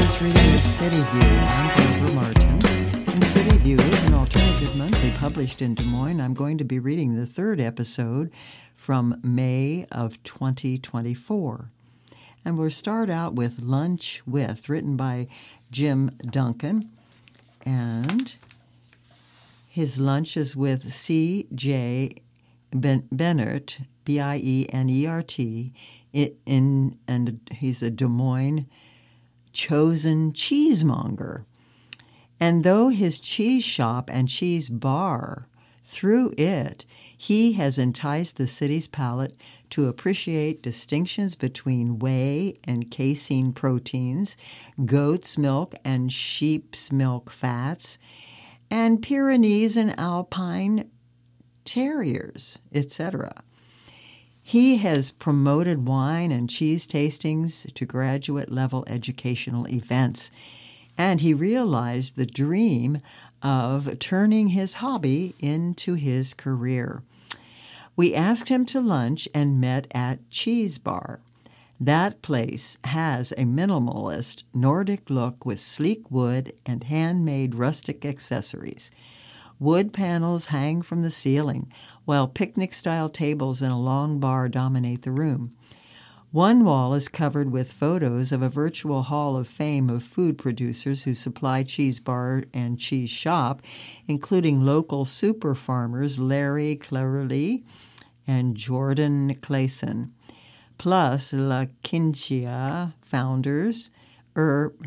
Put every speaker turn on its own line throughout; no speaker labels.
this reading of City View. I'm Barbara Martin, and City View is an alternative monthly published in Des Moines. I'm going to be reading the third episode from May of 2024. And we'll start out with Lunch With, written by Jim Duncan. And his lunch is with C.J. Bienert, B-I-E-N-E-R-T, and he's a Des Moines chosen cheesemonger. And though his cheese shop and cheese bar, through it, he has enticed the city's palate to appreciate distinctions between whey and casein proteins, goat's milk and sheep's milk fats, and Pyrenees and Alpine terriers, etc. He has promoted wine and cheese tastings to graduate-level educational events, and he realized the dream of turning his hobby into his career. We asked him to lunch and met at Cheese Bar. That place has a minimalist Nordic look with sleek wood and handmade rustic accessories. Wood panels hang from the ceiling, while picnic-style tables in a long bar dominate the room. One wall is covered with photos of a virtual hall of fame of food producers who supply Cheese Bar and Cheese Shop, including local super farmers Larry Cleverly and Jordan Clayson, plus La Quinchia founders Herb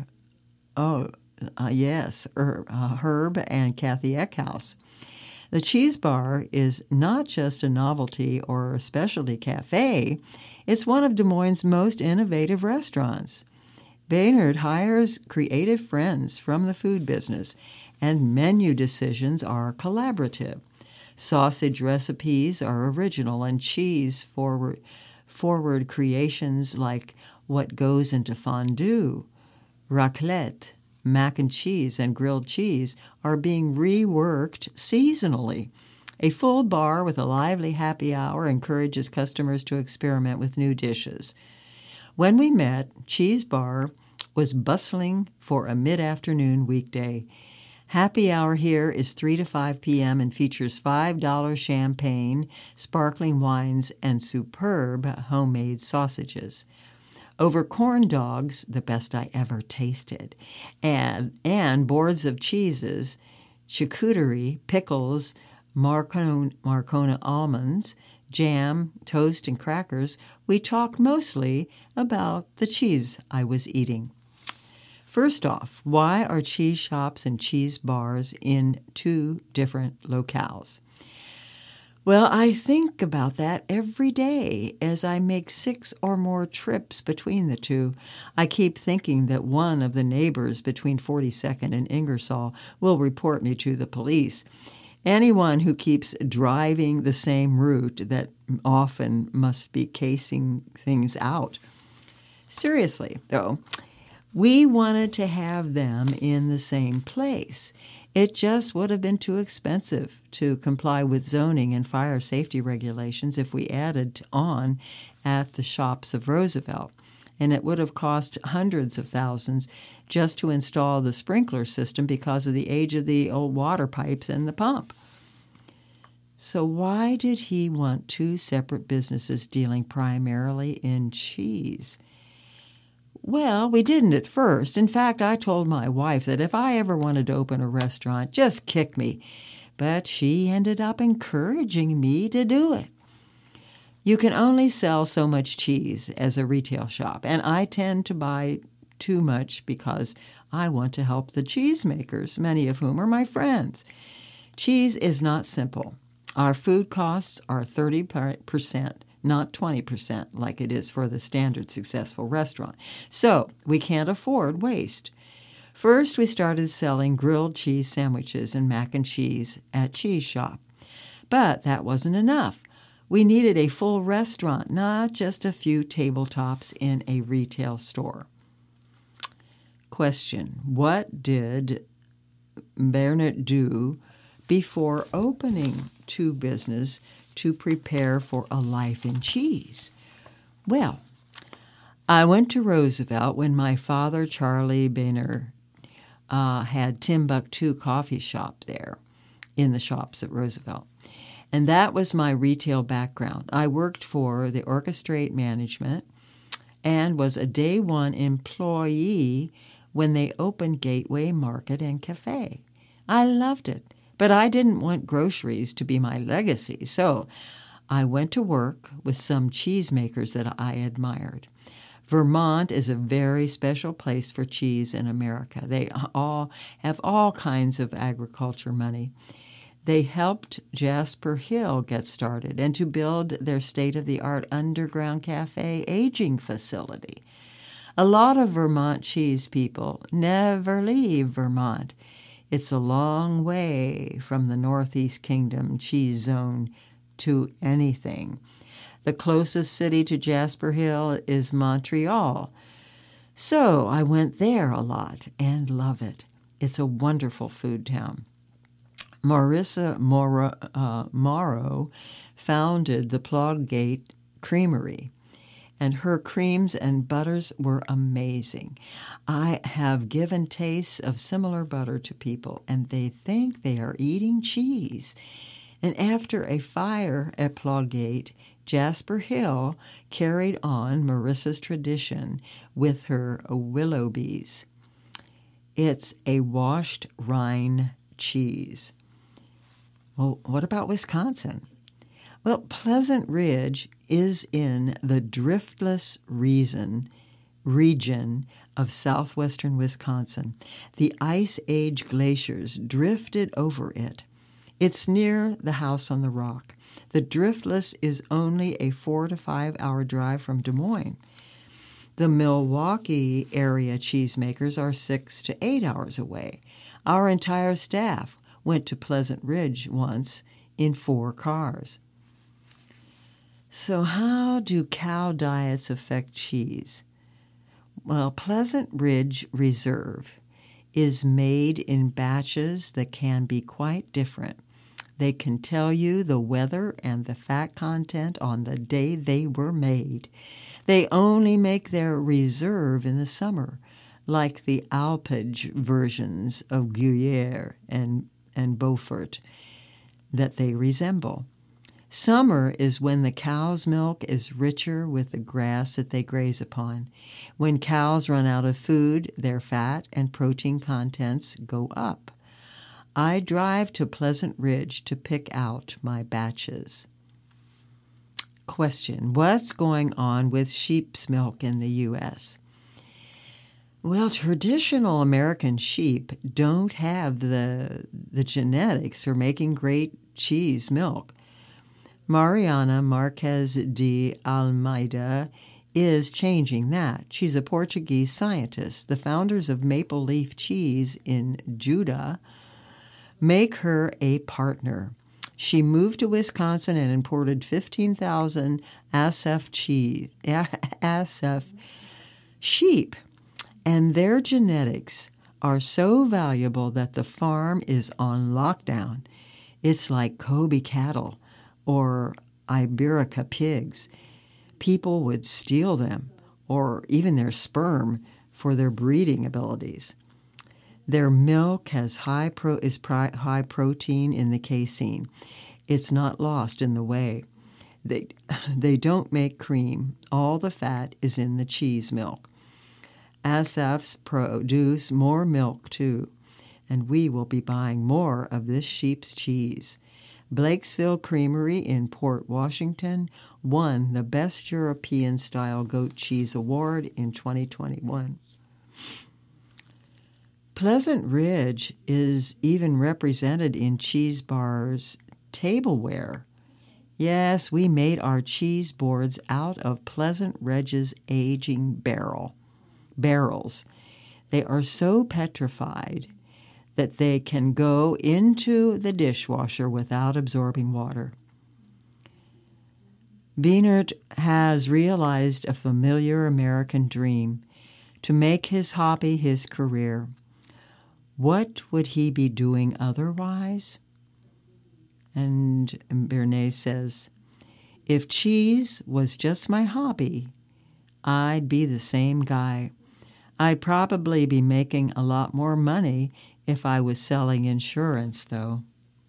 and Kathy Eckhouse. The Cheese Bar is not just a novelty or a specialty cafe, it's one of Des Moines' most innovative restaurants. Bienert hires creative friends from the food business, and menu decisions are collaborative. Sausage recipes are original, and cheese forward creations like what goes into fondue, raclette, mac and cheese, and grilled cheese are being reworked seasonally. A full bar with a lively happy hour encourages customers to experiment with new dishes. When we met, Cheese Bar was bustling for a mid-afternoon weekday. Happy hour here is 3 to 5 p.m. and features $5 champagne, sparkling wines, and superb homemade sausages. Over corn dogs, the best I ever tasted, and boards of cheeses, charcuterie, pickles, Marcona almonds, jam, toast, and crackers, we talked mostly about the cheese I was eating. First off, why are cheese shops and cheese bars in two different locales? Well, I think about that every day as I make 6 or more trips between the two. I keep thinking that one of the neighbors between 42nd and Ingersoll will report me to the police. Anyone who keeps driving the same route that often must be casing things out. Seriously, though, we wanted to have them in the same place. It just would have been too expensive to comply with zoning and fire safety regulations if we added on at the shops of Roosevelt, and it would have cost hundreds of thousands just to install the sprinkler system because of the age of the old water pipes and the pump. So why did he want 2 separate businesses dealing primarily in cheese? Well, we didn't at first. In fact, I told my wife that if I ever wanted to open a restaurant, just kick me. But she ended up encouraging me to do it. You can only sell so much cheese as a retail shop, and I tend to buy too much because I want to help the cheesemakers, many of whom are my friends. Cheese is not simple. Our food costs are 30%. Not 20% like it is for the standard successful restaurant. So we can't afford waste. First, we started selling grilled cheese sandwiches and mac and cheese at Cheese Shop. But that wasn't enough. We needed a full restaurant, not just a few tabletops in a retail store. Question: what did Bienert do before opening 2 businesses to prepare for a life in cheese? Well, I went to Roosevelt when my father, Charlie Boehner, had Timbuktu Coffee Shop there in the shops at Roosevelt. And that was my retail background. I worked for the Orchestrate Management and was a day one employee when they opened Gateway Market and Cafe. I loved it, but I didn't want groceries to be my legacy, so I went to work with some cheesemakers that I admired. Vermont is a very special place for cheese in America. They all have all kinds of agriculture money. They helped Jasper Hill get started and to build their state-of-the-art underground cafe aging facility. A lot of Vermont cheese people never leave Vermont. It's a long way from the Northeast Kingdom cheese zone to anything. The closest city to Jasper Hill is Montreal. So I went there a lot and love it. It's a wonderful food town. Marissa Morrow founded the Plowgate Creamery, and her creams and butters were amazing. I have given tastes of similar butter to people, and they think they are eating cheese. And after a fire at Plowgate, Jasper Hill carried on Marissa's tradition with her Willoughbys. It's a washed rind cheese. Well, what about Wisconsin? Well, Pleasant Ridge is in the driftless region of southwestern Wisconsin. The Ice Age glaciers drifted over it. It's near the House on the Rock. The Driftless is only a 4 to 5 hour drive from Des Moines. The Milwaukee area cheesemakers are 6 to 8 hours away. Our entire staff went to Pleasant Ridge once in 4 cars. So how do cow diets affect cheese? Well, Pleasant Ridge Reserve is made in batches that can be quite different. They can tell you the weather and the fat content on the day they were made. They only make their reserve in the summer, like the Alpage versions of Gruyere and Beaufort that they resemble. Summer is when the cow's milk is richer with the grass that they graze upon. When cows run out of food, their fat and protein contents go up. I drive to Pleasant Ridge to pick out my batches. Question: what's going on with sheep's milk in the U.S.? Well, traditional American sheep don't have the genetics for making great cheese milk. Mariana Marques de Almeida is changing that. She's a Portuguese scientist. The founders of Maple Leaf Cheese in Judah make her a partner. She moved to Wisconsin and imported 15,000 Asaf sheep, and their genetics are so valuable that the farm is on lockdown. It's like Kobe cattle or Iberica pigs. People would steal them or even their sperm for their breeding abilities. Their milk has high protein in the casein. It's not lost in the whey. They don't make cream. All the fat is in the cheese milk. Asafs produce more milk too, and we will be buying more of this sheep's cheese. Blakesville Creamery in Port Washington won the Best European-Style Goat Cheese Award in 2021. Pleasant Ridge is even represented in Cheese Bar's tableware. Yes, we made our cheese boards out of Pleasant Ridge's aging barrels. They are so petrified that they can go into the dishwasher without absorbing water. Behnert has realized a familiar American dream to make his hobby his career. What would he be doing otherwise? And Bernays says, if cheese was just my hobby, I'd be the same guy. I'd probably be making a lot more money if I was selling insurance, though.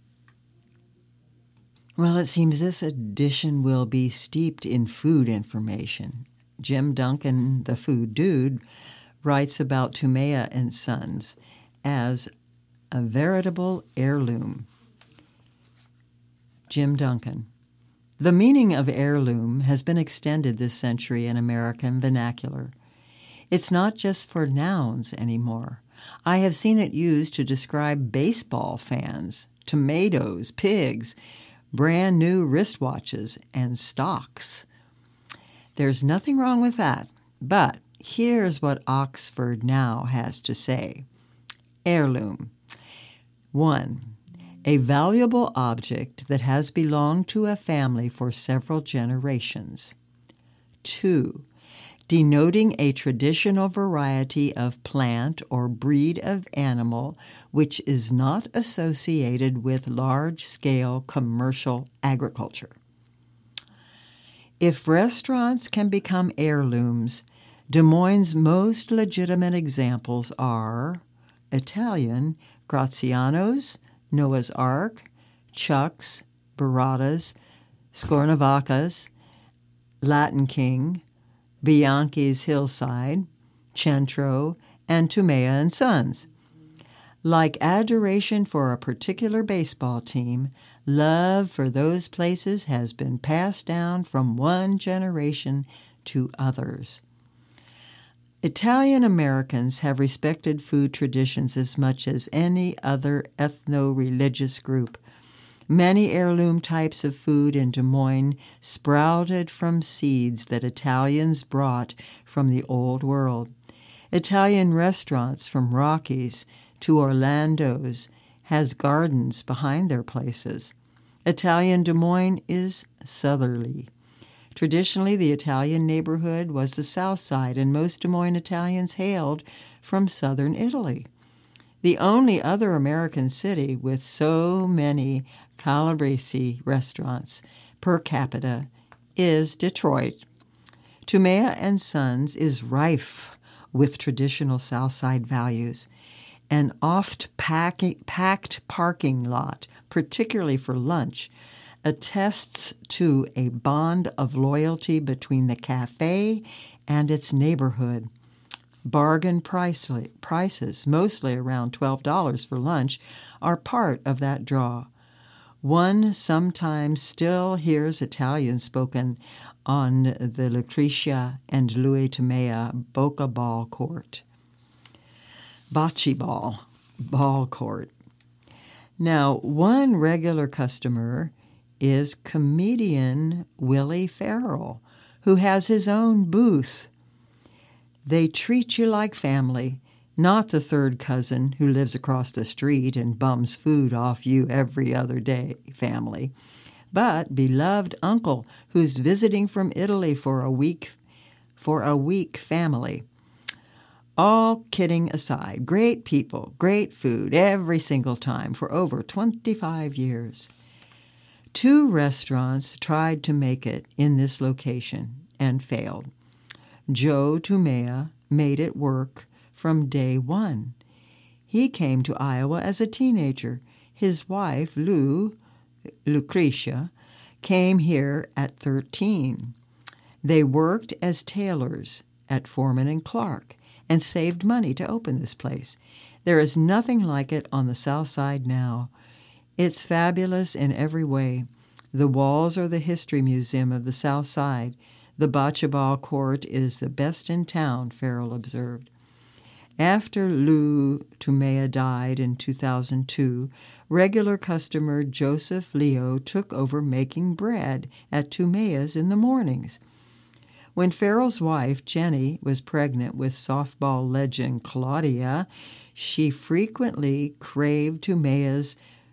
Well, it seems this edition will be steeped in food information. Jim Duncan, the food dude, writes about Tumea and Sons as a veritable heirloom. Jim Duncan. The meaning of heirloom has been extended this century in American vernacular. It's not just for nouns anymore. I have seen it used to describe baseball fans, tomatoes, pigs, brand new wristwatches, and stocks. There's nothing wrong with that, but here's what Oxford Now has to say. Heirloom. 1. A valuable object that has belonged to a family for several generations. 2. Denoting a traditional variety of plant or breed of animal which is not associated with large-scale commercial agriculture. If restaurants can become heirlooms, Des Moines' most legitimate examples are Italian, Graziano's, Noah's Ark, Chuck's, Baratta's, Scornavacca's, Latin King, Bianchi's Hillside, Centro, and Tumea and Sons. Like adoration for a particular baseball team, love for those places has been passed down from one generation to others. Italian Americans have respected food traditions as much as any other ethno-religious group. Many heirloom types of food in Des Moines sprouted from seeds that Italians brought from the Old World. Italian restaurants from Rockies to Orlando's has gardens behind their places. Italian Des Moines is southerly. Traditionally, the Italian neighborhood was the South Side, and most Des Moines Italians hailed from southern Italy. The only other American city with so many Calabrese restaurants per capita is Detroit. Tumea and Sons is rife with traditional Southside values. An oft-packed parking lot, particularly for lunch, attests to a bond of loyalty between the cafe and its neighborhood. Bargain prices, mostly around $12 for lunch, are part of that draw. One sometimes still hears Italian spoken on the Lucretia and Louis Tumea Bocce Ball Court. Bocce Ball Court. Now, one regular customer is comedian Willie Farrell, who has his own booth. They treat you like family, not the third cousin who lives across the street and bums food off you every other day family, but beloved uncle who's visiting from Italy for a week family. All kidding aside, great people, great food every single time for over 25 years. 2 restaurants tried to make it in this location and failed. Joe Tumea made it work from day one. He came to Iowa as a teenager. His wife, Lucretia, came here at 13. They worked as tailors at Foreman and Clark and saved money to open this place. There is nothing like it on the South Side now. It's fabulous in every way. The walls are the history museum of the South Side. The Bocce Ball Court is the best in town, Farrell observed. After Lou Tumea died in 2002, regular customer Joseph Leo took over making bread at Tumea's in the mornings. When Farrell's wife, Jenny, was pregnant with softball legend Claudia, she frequently craved Tumea's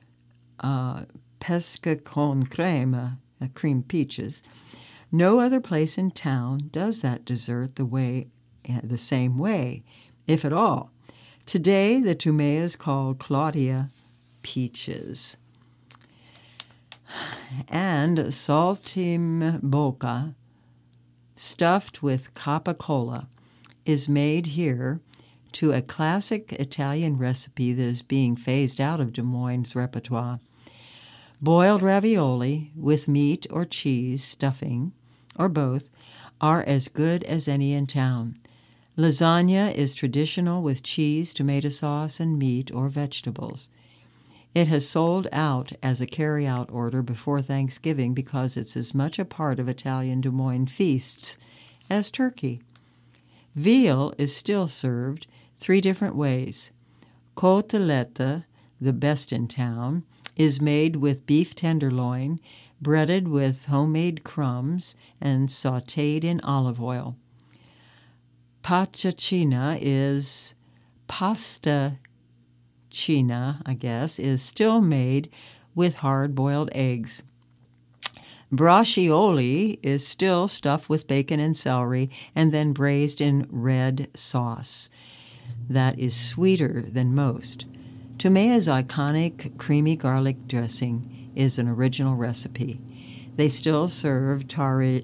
pesca con crema, cream peaches. No other place in town does that dessert the same way, if at all. Today, the Tumea is called Claudia Peaches. And Saltimbocca stuffed with capicola, is made here to a classic Italian recipe that is being phased out of Des Moines' repertoire. Boiled ravioli with meat or cheese stuffing, or both, are as good as any in town. Lasagna is traditional with cheese, tomato sauce, and meat or vegetables. It has sold out as a carry-out order before Thanksgiving because it's as much a part of Italian Des Moines feasts as turkey. Veal is still served 3 different ways. Cotoletta, the best in town, is made with beef tenderloin, breaded with homemade crumbs, and sautéed in olive oil. Pastacina is still made with hard-boiled eggs. Braccioli is still stuffed with bacon and celery and then braised in red sauce that is sweeter than most. Tomea's iconic creamy garlic dressing is an original recipe. They still serve tarali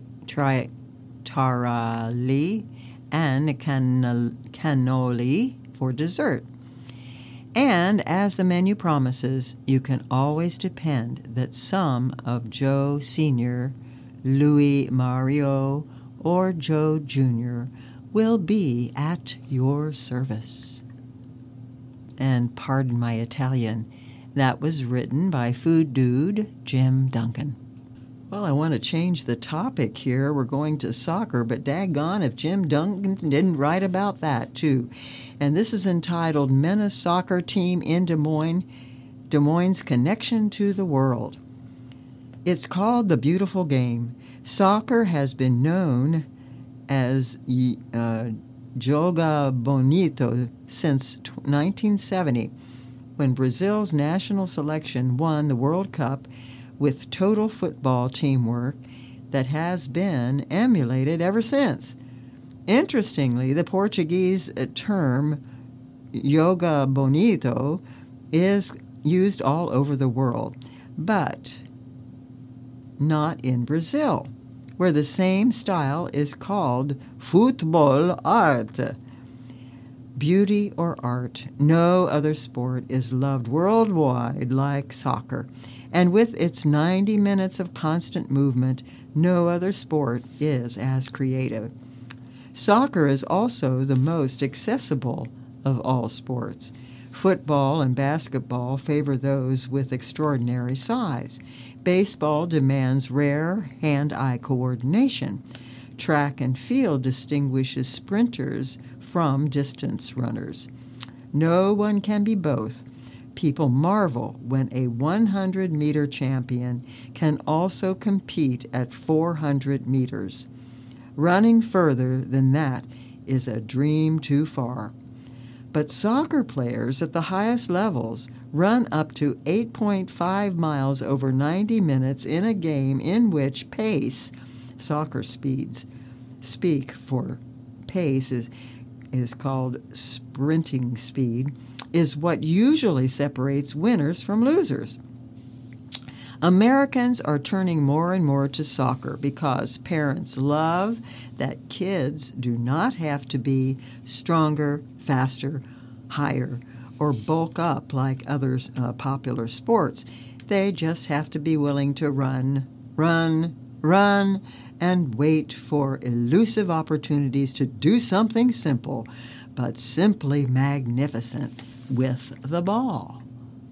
and cannoli for dessert. And as the menu promises, you can always depend that some of Joe Sr., Louis Mario, or Joe Jr. will be at your service. And pardon my Italian, that was written by food dude Jim Duncan. Well, I want to change the topic here. We're going to soccer, but daggone if Jim Duncan didn't write about that too. And this is entitled Men's Soccer Team in Des Moines' Connection to the World. It's called The Beautiful Game. Soccer has been known as Joga Bonito since 1970, when Brazil's national selection won the World Cup with total football teamwork that has been emulated ever since. Interestingly, the Portuguese term Joga Bonito is used all over the world, but not in Brazil, where the same style is called Futebol Arte. Beauty or art, no other sport is loved worldwide like soccer. And with its 90 minutes of constant movement, no other sport is as creative. Soccer is also the most accessible of all sports. Football and basketball favor those with extraordinary size. Baseball demands rare hand-eye coordination. Track and field distinguishes sprinters from distance runners. No one can be both. People marvel when a 100-meter champion can also compete at 400 meters. Running further than that is a dream too far. But soccer players at the highest levels run up to 8.5 miles over 90 minutes in a game in which pace, soccer speeds, speak for pace is called sprinting speed, is what usually separates winners from losers. Americans are turning more and more to soccer because parents love that kids do not have to be stronger, faster, higher, or bulk up like other popular sports. They just have to be willing to run, and wait for elusive opportunities to do something simple, but simply magnificent with the ball.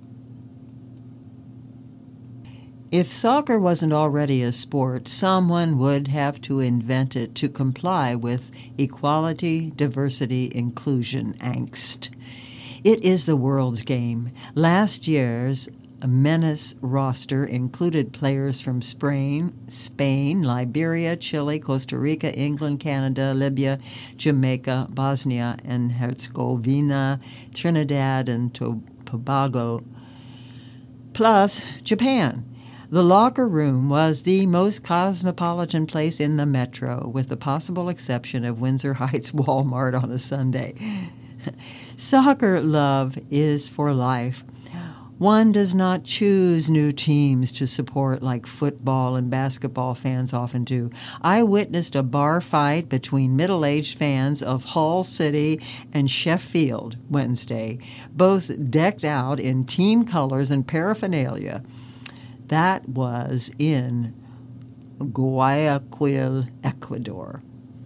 If soccer wasn't already a sport, someone would have to invent it to comply with equality, diversity, inclusion angst. It is the world's game. Last year's Menace roster included players from Spain, Liberia, Chile, Costa Rica, England, Canada, Libya, Jamaica, Bosnia and Herzegovina, Trinidad and Tobago, plus Japan. The locker room was the most cosmopolitan place in the metro, with the possible exception of Windsor Heights Walmart on a Sunday. Soccer love is for life. One does not choose new teams to support like football and basketball fans often do. I witnessed a bar fight between middle-aged fans of Hull City and Sheffield Wednesday, both decked out in team colors and paraphernalia. That was in Guayaquil, Ecuador.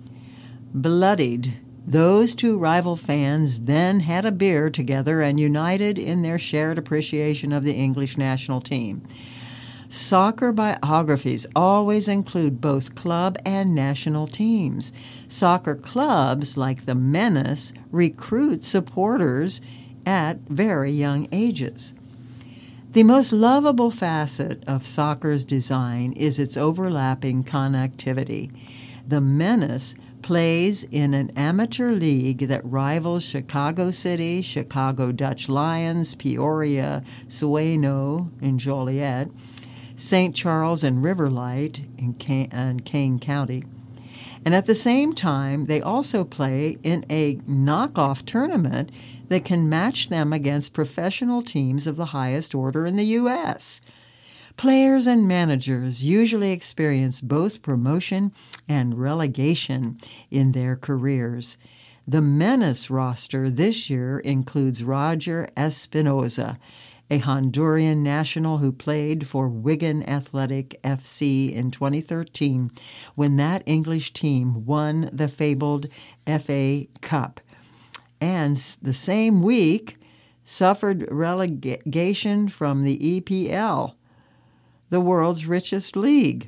Bloodied, those two rival fans then had a beer together and united in their shared appreciation of the English national team. Soccer biographies always include both club and national teams. Soccer clubs, like the Menace, recruit supporters at very young ages. The most lovable facet of soccer's design is its overlapping connectivity. The Menace plays in an amateur league that rivals Chicago City, Chicago Dutch Lions, Peoria, Sueno in Joliet, St. Charles and Riverlight in Kane County. And at the same time, they also play in a knockoff tournament that can match them against professional teams of the highest order in the U.S. Players and managers usually experience both promotion and relegation in their careers. The Menace roster this year includes Roger Espinoza, a Honduran national who played for Wigan Athletic FC in 2013 when that English team won the fabled FA Cup, and the same week suffered relegation from the EPL, the world's richest league.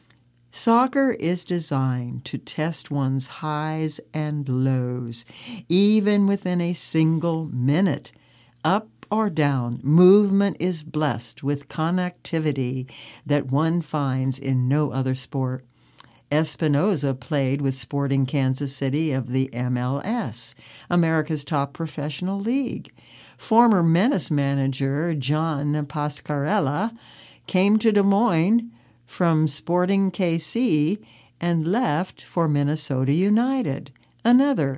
Soccer is designed to test one's highs and lows, even within a single minute. Up or down, movement is blessed with connectivity that one finds in no other sport. Espinoza played with Sporting Kansas City of the MLS, America's top professional league. Former Menace manager John Pascarella came to Des Moines from Sporting KC and left for Minnesota United, another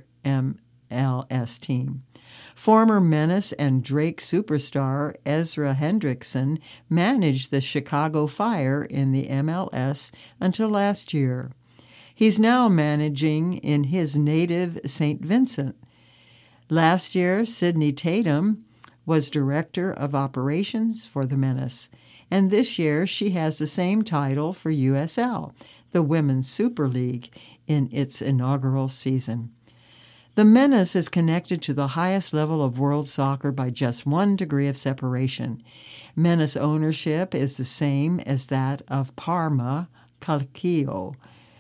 MLS team. Former Menace and Drake superstar Ezra Hendrickson managed the Chicago Fire in the MLS until last year. He's now managing in his native St. Vincent. Last year, Sidney Tatum was director of operations for the Menace, and this year she has the same title for USL, the Women's Super League, in its inaugural season. The Menace is connected to the highest level of world soccer by just 1 degree of separation. Menace ownership is the same as that of Parma Calcio,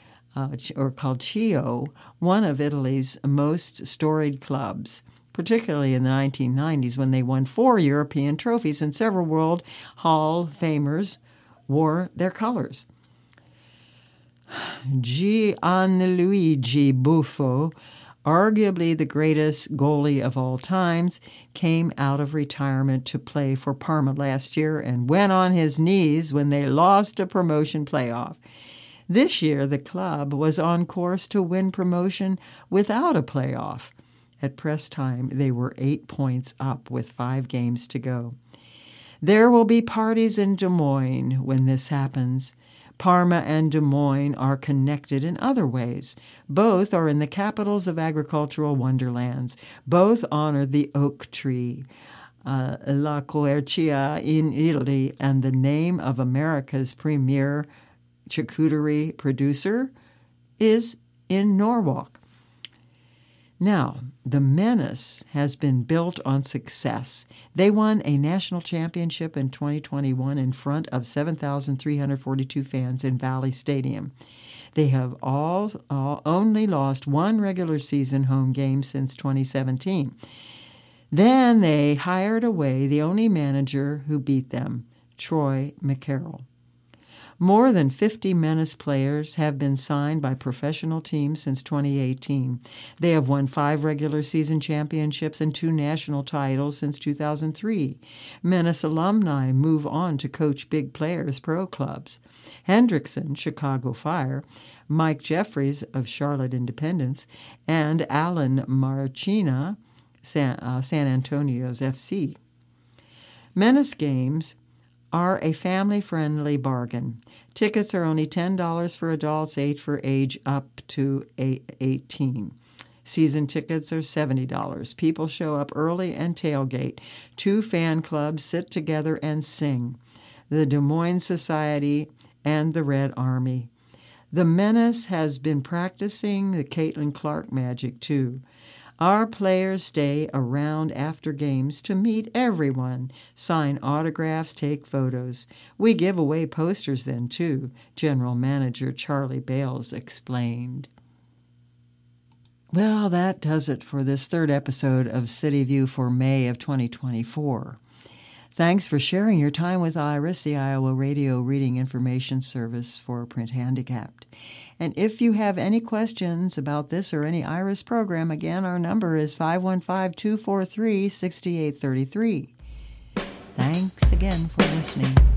one of Italy's most storied clubs, particularly in the 1990s when they won 4 European trophies and several World Hall of Famers wore their colors. Gianluigi Buffon, arguably the greatest goalie of all times, came out of retirement to play for Parma last year and went on his knees when they lost a promotion playoff. This year, the club was on course to win promotion without a playoff. At press time, they were 8 points up with 5 games to go. There will be parties in Des Moines when this happens. Parma and Des Moines are connected in other ways. Both are in the capitals of agricultural wonderlands. Both honor the oak tree, La Quercia in Italy, and the name of America's premier charcuterie producer is in Norwalk. Now, the Menace has been built on success. They won a national championship in 2021 in front of 7,342 fans in Valley Stadium. They have only lost 1 regular season home game since 2017. Then they hired away the only manager who beat them, Troy McCarroll. More than 50 Menace players have been signed by professional teams since 2018. They have won 5 regular season championships and 2 national titles since 2003. Menace alumni move on to coach big players' pro clubs. Hendrickson, Chicago Fire, Mike Jeffries of Charlotte Independence, and Alan Marchina, San Antonio's FC. Menace games are a family-friendly bargain. Tickets are only $10 for adults, $8 for age up to 18. Season tickets are $70. People show up early and tailgate. 2 fan clubs sit together and sing. The Des Moines Society and the Red Army. The Menace has been practicing the Caitlin Clark magic, too. Our players stay around after games to meet everyone, sign autographs, take photos. We give away posters then, too, General Manager Charlie Bales explained. Well, that does it for this 3rd episode of City View for May of 2024. Thanks for sharing your time with IRIS, the Iowa Radio Reading Information Service for Print Handicapped. And if you have any questions about this or any IRIS program, again, our number is 515-243-6833. Thanks again for listening.